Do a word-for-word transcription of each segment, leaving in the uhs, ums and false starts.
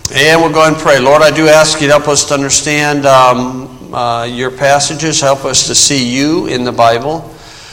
And we'll go ahead and pray. Lord, I do ask you to help us to understand um, uh, your passages. Help us to see you in the Bible.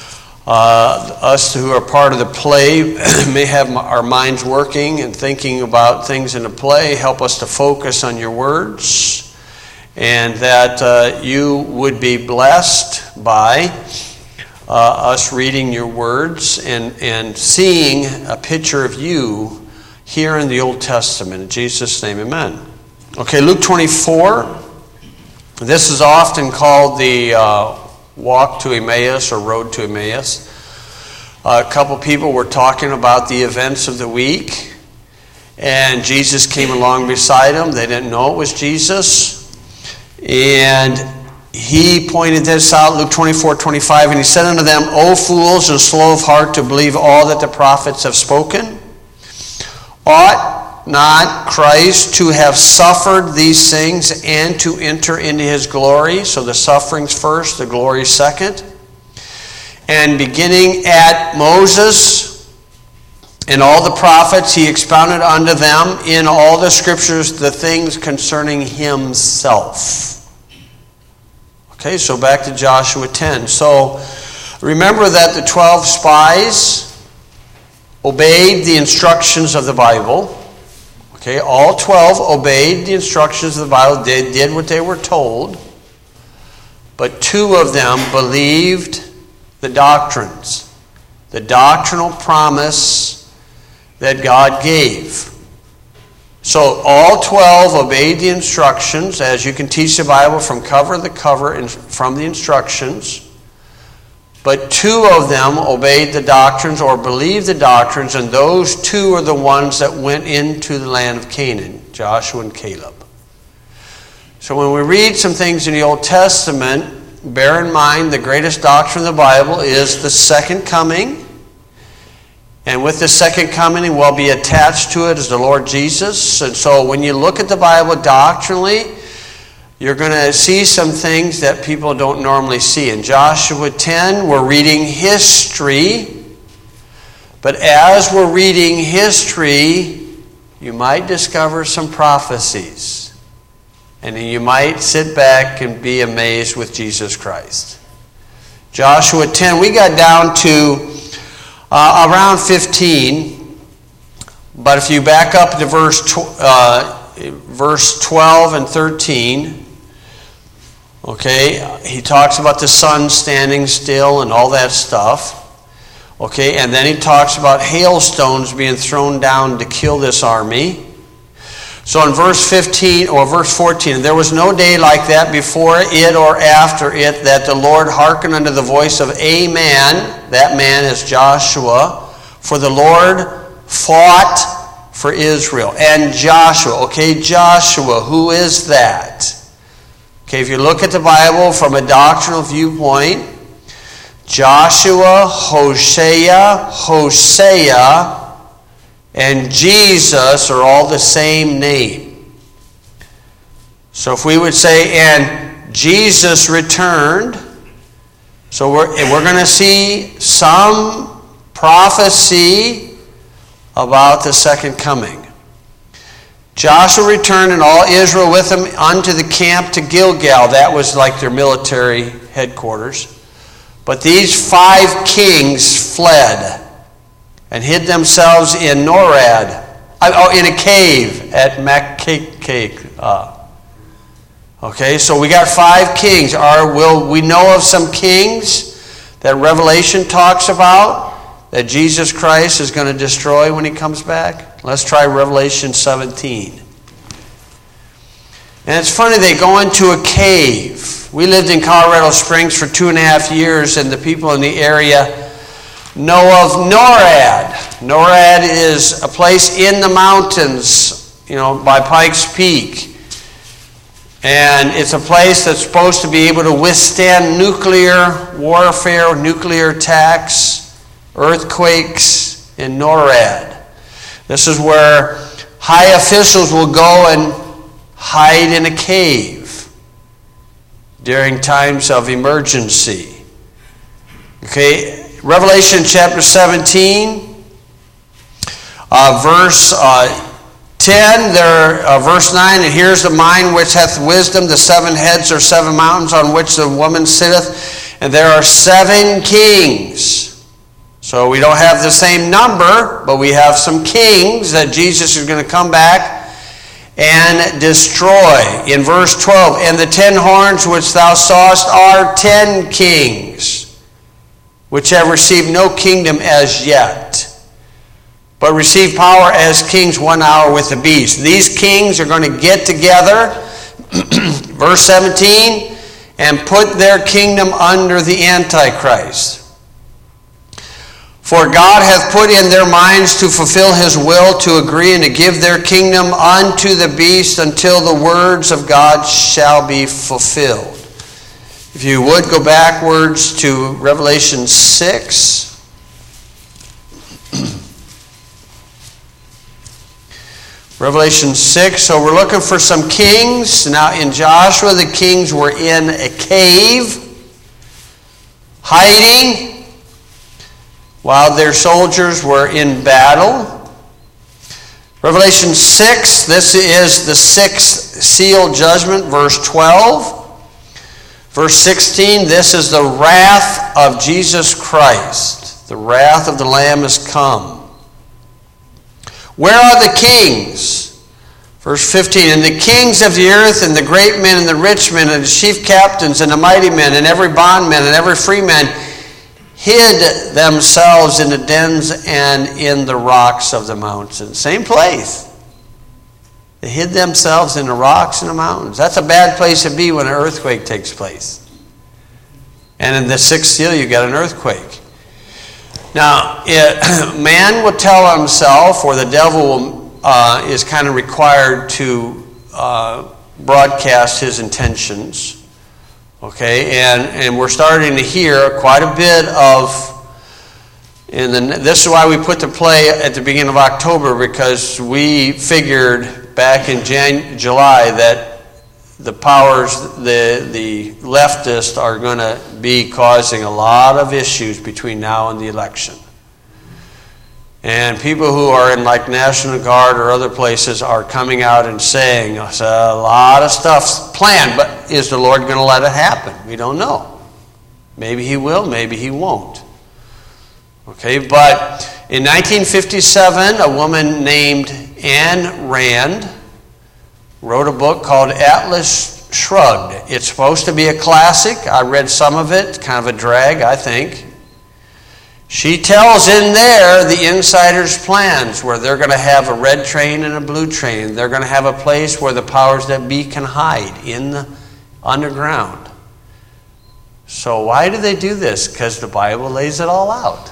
Uh, us who are part of the play may have our minds working and thinking about things in the play. Help us to focus on your words, and that uh, you would be blessed by uh, us reading your words and, and seeing a picture of you here in the Old Testament. In Jesus' name, amen. Okay, Luke twenty-four. This is often called the uh, walk to Emmaus or road to Emmaus. Uh, a couple people were talking about the events of the week, and Jesus came along beside them. They didn't know it was Jesus. And he pointed this out, Luke twenty-four twenty-five, and he said unto them, O fools, and slow of heart to believe all that the prophets have spoken. Ought not Christ to have suffered these things and to enter into his glory? So the sufferings first, the glory second. And beginning at Moses and all the prophets, he expounded unto them in all the scriptures the things concerning himself. Okay, so back to Joshua ten. So remember that the twelve spies obeyed the instructions of the Bible. Okay, all twelve obeyed the instructions of the Bible. They did what they were told. But two of them believed the doctrines, the doctrinal promise that God gave. So all twelve obeyed the instructions, as you can teach the Bible from cover to cover and from the instructions. But two of them obeyed the doctrines or believed the doctrines, and those two are the ones that went into the land of Canaan, Joshua and Caleb. So when we read some things in the Old Testament, bear in mind the greatest doctrine of the Bible is the second coming. And with the second coming will be attached to it is the Lord Jesus. And so when you look at the Bible doctrinally, you're going to see some things that people don't normally see. In Joshua ten, we're reading history. But as we're reading history, you might discover some prophecies. And you might sit back and be amazed with Jesus Christ. Joshua ten, we got down to uh, around fifteen. But if you back up to verse, tw- uh, verse twelve and thirteen... Okay, he talks about the sun standing still and all that stuff. Okay, and then he talks about hailstones being thrown down to kill this army. So in verse fifteen or verse fourteen, there was no day like that before it or after it that the Lord hearkened unto the voice of a man. That man is Joshua. For the Lord fought for Israel. And Joshua, okay, Joshua, who is that? Okay, if you look at the Bible from a doctrinal viewpoint, Joshua, Hosea, Hosea, and Jesus are all the same name. So if we would say, and Jesus returned, so we're, we're going to see some prophecy about the second coming. Joshua returned and all Israel with him unto the camp to Gilgal. That was like their military headquarters. But these five kings fled and hid themselves in Norad, oh, in a cave at Makkedah. Okay, so we got five kings. Are, will we know of some kings that Revelation talks about that Jesus Christ is going to destroy when he comes back? Let's try Revelation seventeen. And it's funny, they go into a cave. We lived in Colorado Springs for two and a half years, and the people in the area know of NORAD. NORAD is a place in the mountains, you know, by Pikes Peak. And it's a place that's supposed to be able to withstand nuclear warfare, nuclear attacks, earthquakes in NORAD. This is where high officials will go and hide in a cave during times of emergency. Okay, Revelation chapter seventeen, uh, verse uh, ten, there, uh, verse nine, and here's the mind which hath wisdom. The seven heads are seven mountains on which the woman sitteth, and there are seven kings. So we don't have the same number, but we have some kings that Jesus is going to come back and destroy. In verse twelve, and the ten horns which thou sawest are ten kings, which have received no kingdom as yet, but receive power as kings one hour with the beast. These kings are going to get together, verse seventeen, and put their kingdom under the Antichrist. For God hath put in their minds to fulfill his will, to agree and to give their kingdom unto the beast until the words of God shall be fulfilled. If you would go backwards to Revelation six. Revelation six. So we're looking for some kings. Now in Joshua, the kings were in a cave, hiding, while their soldiers were in battle. Revelation six, this is the sixth seal judgment, verse twelve. Verse sixteen, this is the wrath of Jesus Christ. The wrath of the Lamb is come. Where are the kings? Verse fifteen, and the kings of the earth, and the great men, and the rich men, and the chief captains, and the mighty men, and every bondman, and every free man, hid themselves in the dens and in the rocks of the mountains. Same place. They hid themselves in the rocks and the mountains. That's a bad place to be when an earthquake takes place. And in the sixth seal, you got an earthquake. Now, it, man will tell himself, or the devil uh, is kind of required to uh, broadcast his intentions. Okay, and, and we're starting to hear quite a bit of, and the, this is why we put the play at the beginning of October, because we figured back in Jan, July that the powers, the, the leftists are going to be causing a lot of issues between now and the election. And people who are in like National Guard or other places are coming out and saying a lot of stuff's planned, but is the Lord going to let it happen? We don't know. Maybe he will, maybe he won't. Okay, but in nineteen fifty-seven, a woman named Anne Rand wrote a book called Atlas Shrugged. It's supposed to be a classic. I read some of it, kind of a drag, I think. She tells in there the insiders' plans, where they're going to have a red train and a blue train. They're going to have a place where the powers that be can hide in the underground. So why do they do this? Because the Bible lays it all out.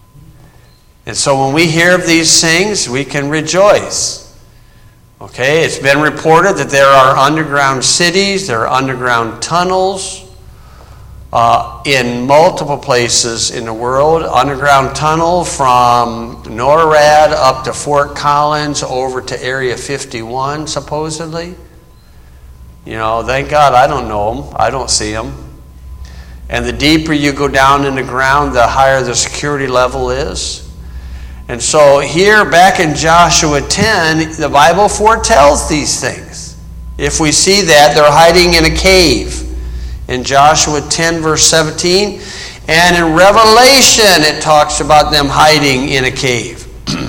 And so when we hear of these things, we can rejoice. Okay, it's been reported that there are underground cities, there are underground tunnels, Uh, in multiple places in the world. Underground tunnel from NORAD up to Fort Collins over to Area fifty-one, supposedly. You know, thank God I don't know them. I don't see them. And the deeper you go down in the ground, the higher the security level is. And so here, back in Joshua ten, the Bible foretells these things. If we see that, they're hiding in a cave. In Joshua ten, verse seventeen. And in Revelation, it talks about them hiding in a cave.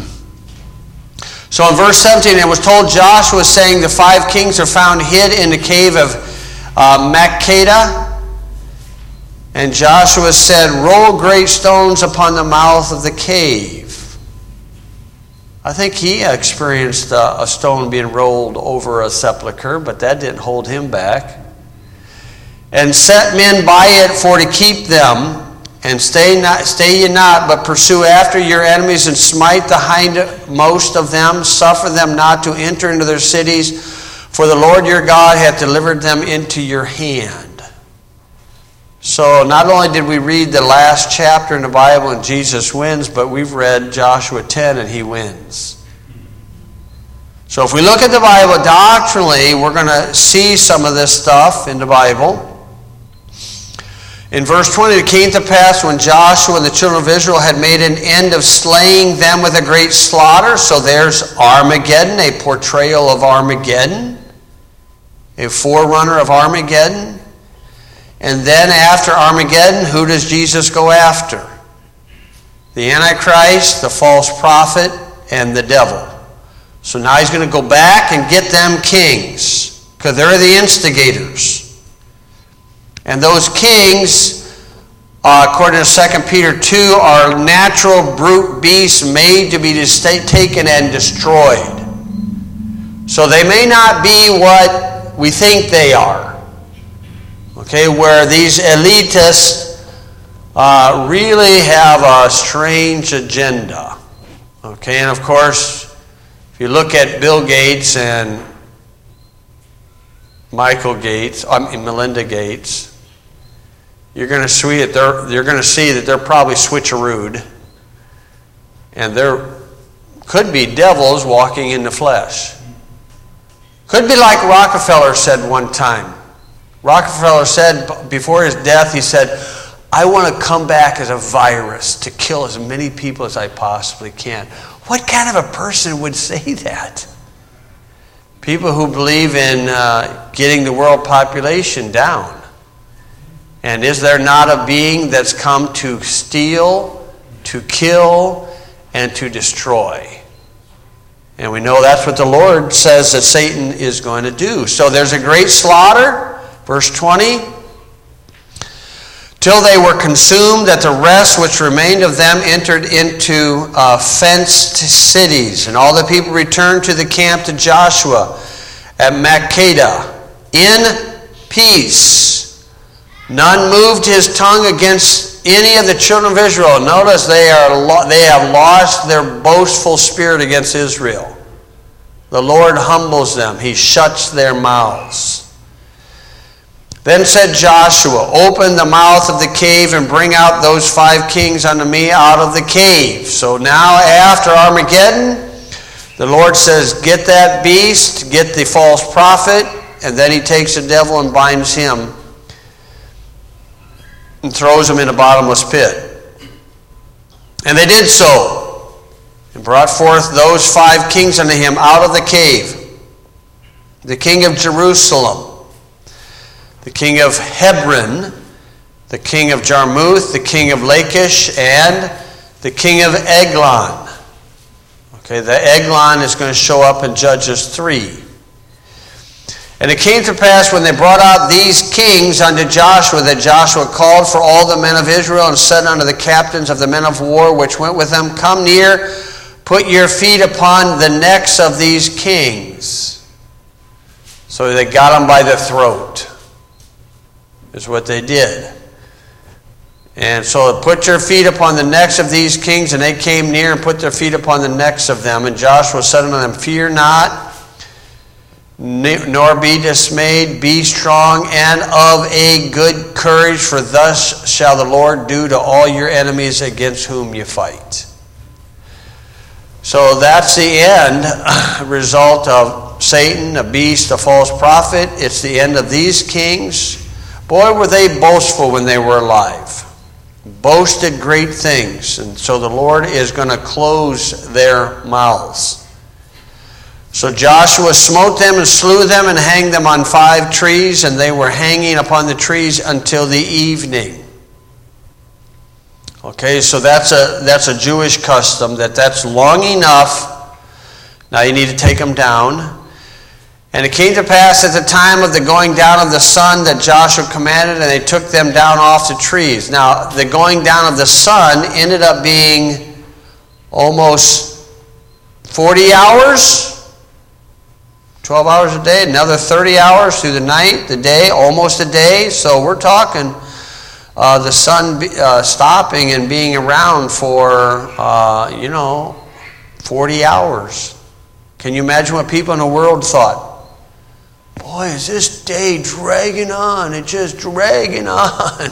So in verse seventeen, it was told Joshua, saying, the five kings are found hid in the cave of uh, Makkedah. And Joshua said, roll great stones upon the mouth of the cave. I think he experienced a, a stone being rolled over a sepulcher, but that didn't hold him back. And set men by it for to keep them, and stay not, stay ye not, but pursue after your enemies, and smite the hindmost of them, suffer them not to enter into their cities, for the Lord your God hath delivered them into your hand. So not only did we read the last chapter in the Bible and Jesus wins, but we've read Joshua ten and he wins. So if we look at the Bible doctrinally, we're going to see some of this stuff in the Bible. In verse twenty, it came to pass when Joshua and the children of Israel had made an end of slaying them with a great slaughter. So there's Armageddon, a portrayal of Armageddon, a forerunner of Armageddon. And then after Armageddon, who does Jesus go after? The Antichrist, the false prophet, and the devil. So now he's going to go back and get them kings, because they're the instigators. And those kings, uh, according to Second Peter two, are natural brute beasts made to be taken and destroyed. So they may not be what we think they are. Okay, where these elitists uh, really have a strange agenda. Okay, and of course, if you look at Bill Gates and Michael Gates, I mean Melinda Gates, you're going to see that they're you're going to see that they're probably switcherooed, and there could be devils walking in the flesh. Could be like Rockefeller said one time. Rockefeller said before his death, he said, "I want to come back as a virus to kill as many people as I possibly can." What kind of a person would say that? People who believe in uh, getting the world population down. And is there not a being that's come to steal, to kill, and to destroy? And we know that's what the Lord says that Satan is going to do. So there's a great slaughter, verse twenty. Till they were consumed, that the rest which remained of them entered into uh, fenced cities. And all the people returned to the camp to Joshua at Makkedah in peace. None moved his tongue against any of the children of Israel. Notice they are lo- they have lost their boastful spirit against Israel. The Lord humbles them. He shuts their mouths. Then said Joshua, "Open the mouth of the cave and bring out those five kings unto me out of the cave." So now after Armageddon, the Lord says, get that beast, get the false prophet, and then he takes the devil and binds him and throws him in a bottomless pit. And they did so, and brought forth those five kings unto him out of the cave. The king of Jerusalem, the king of Hebron, the king of Jarmuth, the king of Lachish, and the king of Eglon. Okay, the Eglon is going to show up in Judges three. And it came to pass when they brought out these kings unto Joshua, that Joshua called for all the men of Israel and said unto the captains of the men of war which went with them, "Come near, put your feet upon the necks of these kings." So they got them by the throat, is what they did. And so put your feet upon the necks of these kings, and they came near and put their feet upon the necks of them. And Joshua said unto them, "Fear not, nor be dismayed, be strong and of a good courage, for thus shall the Lord do to all your enemies against whom you fight." So that's the end result of Satan, a beast, a false prophet. It's the end of these kings. Boy, were they boastful when they were alive. Boasted great things. And so the Lord is going to close their mouths. So Joshua smote them and slew them and hanged them on five trees, and they were hanging upon the trees until the evening. Okay, so that's a that's a Jewish custom, that that's long enough. Now you need to take them down. And it came to pass at the time of the going down of the sun that Joshua commanded, and they took them down off the trees. Now the going down of the sun ended up being almost forty hours. twelve hours a day, another thirty hours through the night, the day, almost a day. So we're talking uh, the sun be, uh, stopping and being around for, uh, you know, forty hours. Can you imagine what people in the world thought? Boy, is this day dragging on. It's just dragging on.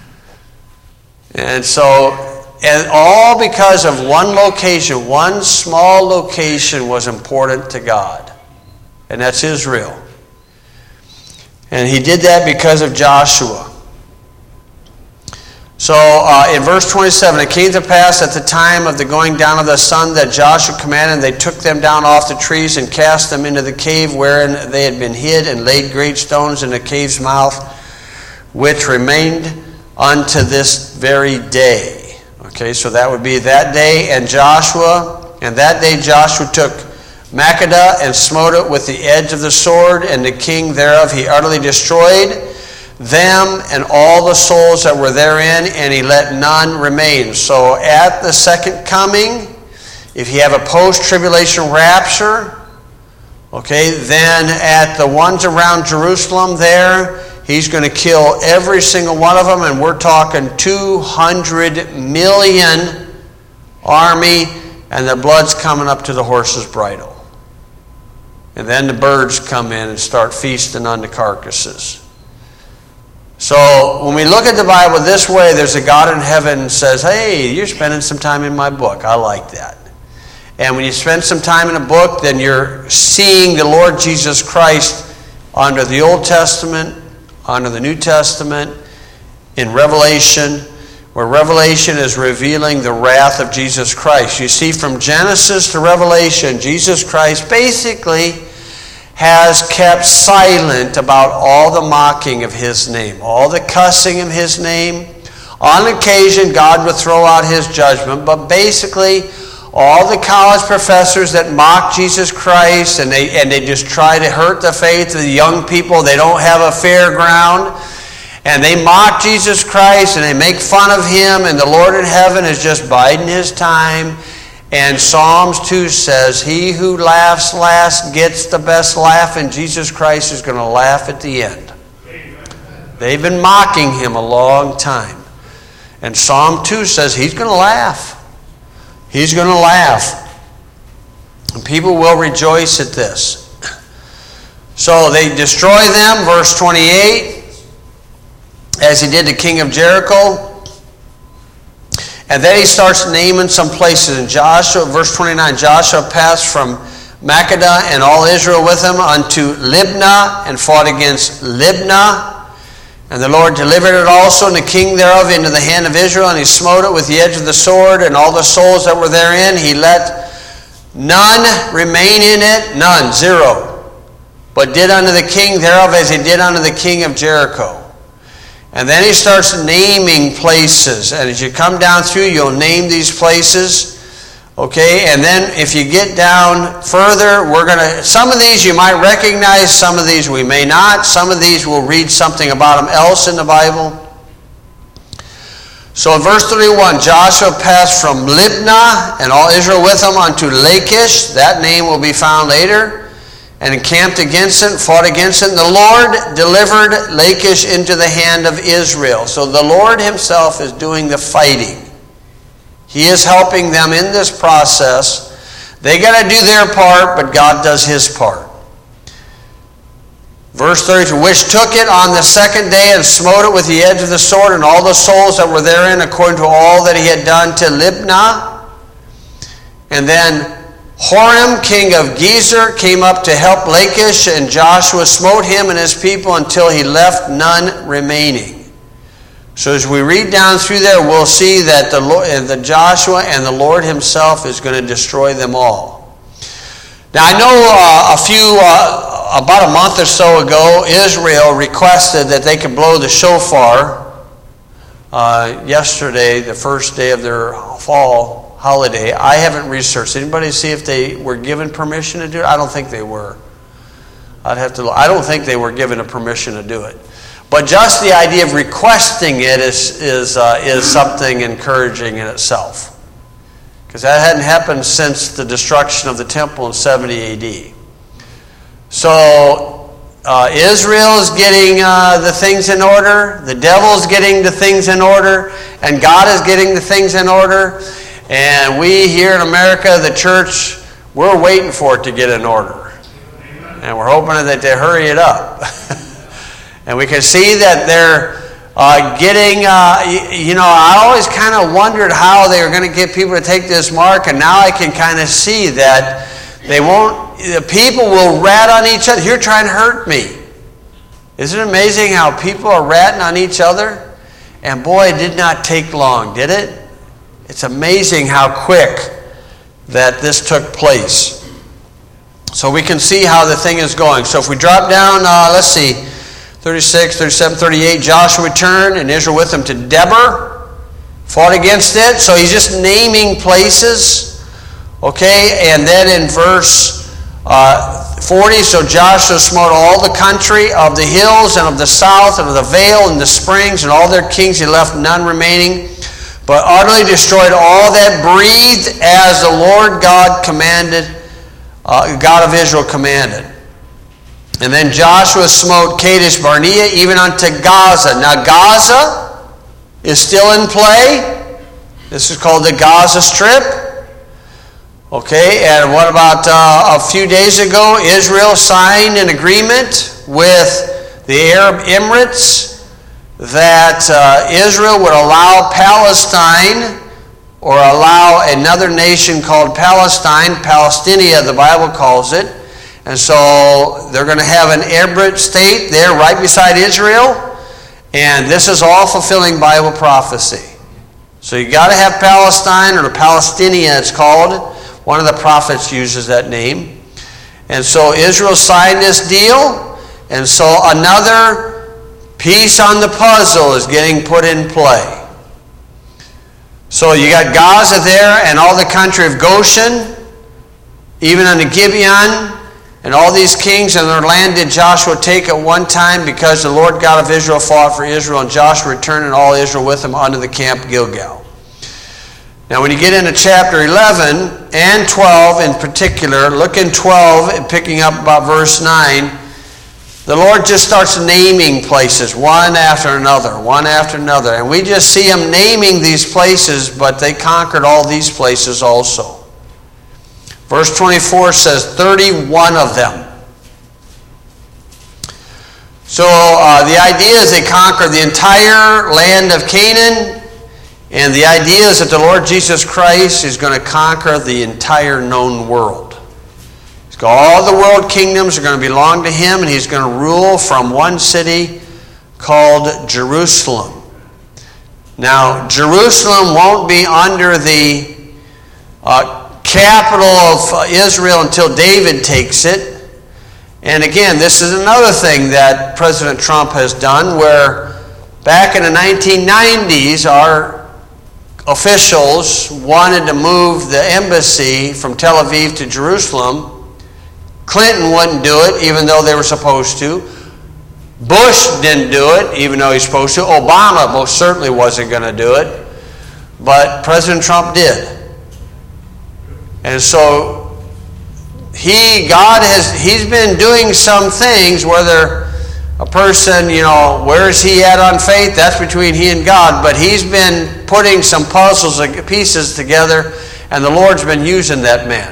And so, and all because of one location, one small location was important to God. And that's Israel. And he did that because of Joshua. So uh, in verse twenty-seven, it came to pass at the time of the going down of the sun that Joshua commanded, and they took them down off the trees and cast them into the cave wherein they had been hid, and laid great stones in the cave's mouth, which remained unto this very day. Okay, so that would be that day, and Joshua, and that day Joshua took Makkedah and smote it with the edge of the sword, and the king thereof he utterly destroyed them and all the souls that were therein, and he let none remain. So at the second coming, if you have a post-tribulation rapture, okay, then at the ones around Jerusalem there, he's going to kill every single one of them, and we're talking two hundred million army, and the blood's coming up to the horse's bridle. And then the birds come in and start feasting on the carcasses. So when we look at the Bible this way, there's a God in heaven that says, hey, you're spending some time in my book. I like that. And when you spend some time in a book, then you're seeing the Lord Jesus Christ under the Old Testament, under the New Testament, in Revelation, where Revelation is revealing the wrath of Jesus Christ. You see, from Genesis to Revelation, Jesus Christ basically has kept silent about all the mocking of his name, all the cussing of his name. On occasion, God would throw out his judgment, but basically, all the college professors that mock Jesus Christ and they, and they just try to hurt the faith of the young people, they don't have a fair ground, and they mock Jesus Christ and they make fun of him, and the Lord in heaven is just biding his time. And Psalms two says, he who laughs last gets the best laugh, and Jesus Christ is going to laugh at the end. Amen. They've been mocking him a long time. And Psalm two says he's going to laugh. He's going to laugh. And people will rejoice at this. So they destroy them, verse twenty-eight, as he did the king of Jericho. And then he starts naming some places. In Joshua, verse twenty-nine, Joshua passed from Makkedah and all Israel with him unto Libnah, and fought against Libnah. And the Lord delivered it also, and the king thereof, into the hand of Israel, and he smote it with the edge of the sword, and all the souls that were therein. He let none remain in it, none, zero, but did unto the king thereof as he did unto the king of Jericho. And then he starts naming places. And as you come down through, you'll name these places. Okay, and then if you get down further, we're going to, some of these you might recognize, some of these we may not. Some of these we'll read something about them else in the Bible. So in verse thirty-one, Joshua passed from Libnah and all Israel with him unto Lachish. That name will be found later. And encamped against it, fought against it. And the Lord delivered Lachish into the hand of Israel. So the Lord himself is doing the fighting. He is helping them in this process. They got to do their part, but God does his part. Verse thirty-two, which took it on the second day and smote it with the edge of the sword, and all the souls that were therein, according to all that he had done to Libnah. And then Horam, king of Gezer, came up to help Lachish, and Joshua smote him and his people until he left none remaining. So as we read down through there, we'll see that the, Lord, the Joshua and the Lord himself is going to destroy them all. Now I know uh, a few, uh, about a month or so ago, Israel requested that they could blow the shofar uh, yesterday, the first day of their fall holiday. I haven't researched. Anybody see if they were given permission to do it? I don't think they were. I'd have to look. I don't think they were given a permission to do it. But just the idea of requesting it is is uh, is something encouraging in itself, because that hadn't happened since the destruction of the temple in seventy A D. So uh, Israel is getting uh, the things in order. The devil is getting the things in order, and God is getting the things in order. And we here in America, the church, we're waiting for it to get in order. And we're hoping that they hurry it up. And we can see that they're uh, getting, uh, you, you know, I always kind of wondered how they were going to get people to take this mark. And now I can kind of see that they won't, the people will rat on each other. You're trying to hurt me. Isn't it amazing how people are ratting on each other? And boy, it did not take long, did it? It's amazing how quick that this took place. So we can see how the thing is going. So if we drop down, uh, let's see, thirty-six, thirty-seven, thirty-eight, Joshua returned and Israel with him to Debir, fought against it. So he's just naming places. Okay, and then in verse uh, forty, so Joshua smote all the country of the hills and of the south and of the vale and the springs and all their kings. He left none remaining, but utterly destroyed all that breathed as the Lord God commanded, uh, God of Israel commanded. And then Joshua smote Kadesh Barnea even unto Gaza. Now Gaza is still in play. This is called the Gaza Strip. Okay, and what about uh, a few days ago, Israel signed an agreement with the Arab Emirates that uh, Israel would allow Palestine, or allow another nation called Palestine, Palestinia the Bible calls it, and so they're going to have an Emirate state there right beside Israel, and this is all fulfilling Bible prophecy. So you got to have Palestine, or Palestinia it's called. One of the prophets uses that name. And so Israel signed this deal, and so another piece on the puzzle is getting put in play. So you got Gaza there and all the country of Goshen, even unto Gibeon, and all these kings and their land did Joshua take at one time, because the Lord God of Israel fought for Israel, and Joshua returned and all Israel with him unto the camp Gilgal. Now when you get into chapter eleven and twelve in particular, look in twelve and picking up about verse nine, the Lord just starts naming places one after another, one after another. And we just see him naming these places, but they conquered all these places also. Verse twenty-four says thirty-one of them. So uh, the idea is they conquered the entire land of Canaan. And the idea is that the Lord Jesus Christ is going to conquer the entire known world. He's got all the world kingdoms are going to belong to him, and he's going to rule from one city called Jerusalem. Now, Jerusalem won't be under the uh, capital of Israel until David takes it. And again, this is another thing that President Trump has done, where back in the nineteen nineties, our officials wanted to move the embassy from Tel Aviv to Jerusalem. Clinton wouldn't do it, even though they were supposed to. Bush didn't do it, even though he's supposed to. Obama most certainly wasn't going to do it. But President Trump did. And so he, God has, he's been doing some things, whether a person, you know, where is he at on faith? That's between he and God. But he's been putting some puzzles and pieces together, and the Lord's been using that man.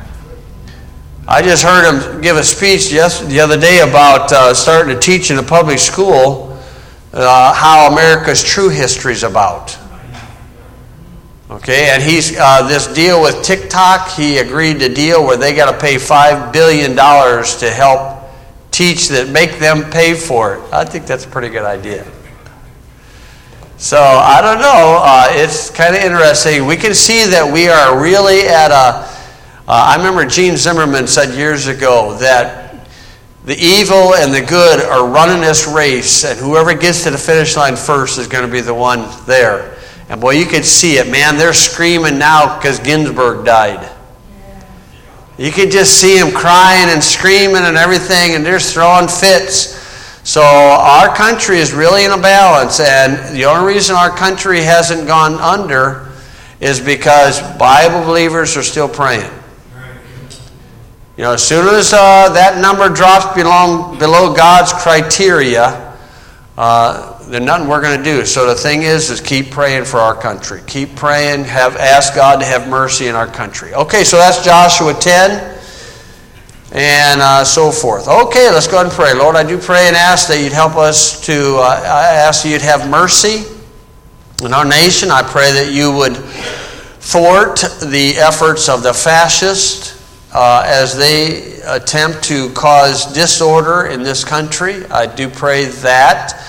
I just heard him give a speech yes, the other day about uh, starting to teach in a public school uh, how America's true history is about. Okay, and he's uh, this deal with TikTok, he agreed to deal where they got to pay five billion dollars to help teach that, make them pay for it. I think that's a pretty good idea. So I don't know. Uh, it's kind of interesting. We can see that we are really at a. Uh, I remember Gene Zimmerman said years ago that the evil and the good are running this race, and whoever gets to the finish line first is going to be the one there. And boy, you could see it, man. They're screaming now because Ginsburg died. You could just see them crying and screaming and everything, and they're throwing fits. So our country is really in a balance, and the only reason our country hasn't gone under is because Bible believers are still praying. You know, as soon as uh, that number drops below, below God's criteria, uh, there's nothing we're going to do. So the thing is, is keep praying for our country. Keep praying, have ask God to have mercy in our country. Okay, so that's Joshua ten and uh, so forth. Okay, let's go ahead and pray. Lord, I do pray and ask that you'd help us to, uh, I ask that you'd have mercy in our nation. I pray that you would thwart the efforts of the fascists uh, as they attempt to cause disorder in this country. I do pray that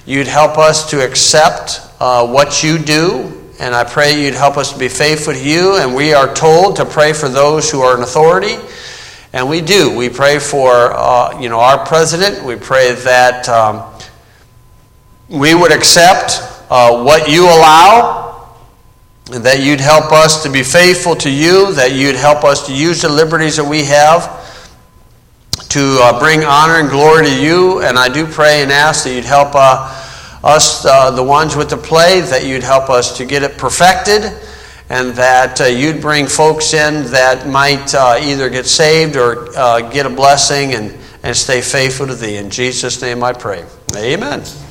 you'd help us to accept uh, what you do. And I pray you'd help us to be faithful to you. And we are told to pray for those who are in authority. And we do. We pray for uh, you know, our president. We pray that um, we would accept uh, what you allow, and that you'd help us to be faithful to you, that you'd help us to use the liberties that we have to uh, bring honor and glory to you. And I do pray and ask that you'd help uh, us, uh, the ones with the play, that you'd help us to get it perfected, and that uh, you'd bring folks in that might uh, either get saved or uh, get a blessing and, and stay faithful to thee. In Jesus' name I pray. Amen.